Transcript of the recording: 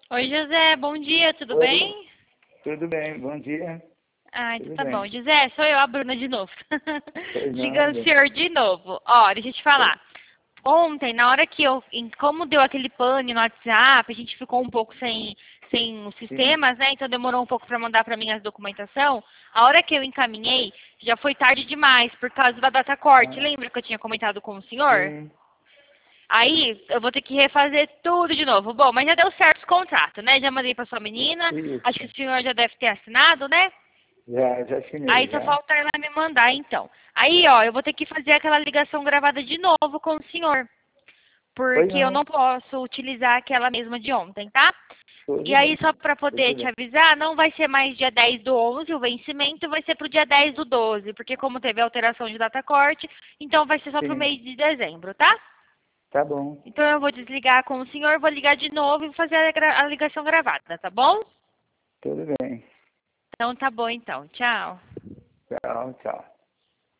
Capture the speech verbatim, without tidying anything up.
Oi, José, bom dia, tudo Oi, bem? tudo bem, bom dia. Ah, então Tudo tá bom. bem. José, sou eu, a Bruna, de novo. Pois Ligando o nada. senhor de novo. Ó, deixa eu te Pois- falar. Ontem, na hora que eu, em- como deu aquele pane no WhatsApp, a gente ficou um pouco sem, sem os Sim, sistemas, né? Então demorou um pouco para mandar para mim as documentação. A hora que eu encaminhei, já foi tarde demais, por causa da data corte. ah, Lembra que eu tinha comentado com o senhor? sim, Aí eu vou ter que refazer tudo de novo. Bom, mas já deu certo o contrato, né? Já mandei para sua menina. Acho que isso. o senhor já deve ter assinado, né? Já, já Aí assinei, só já. falta ela me mandar, então. Aí, ó, eu vou ter que fazer aquela ligação gravada de novo com o senhor, Pois porque eu não, não posso utilizar aquela mesma de ontem, tá? E tudo aí, bem, só para poder tudo te bem. avisar, não vai ser mais dia dez do onze, o vencimento vai ser pro dia dez do doze, porque como teve alteração de data corte, então vai ser só pro Sim, mês de dezembro, tá? tá bom, Então eu vou desligar com o senhor, vou ligar de novo e fazer a, gra- a ligação gravada, tá bom? tudo bem. Então tá bom então. Tchau. Tchau, tchau.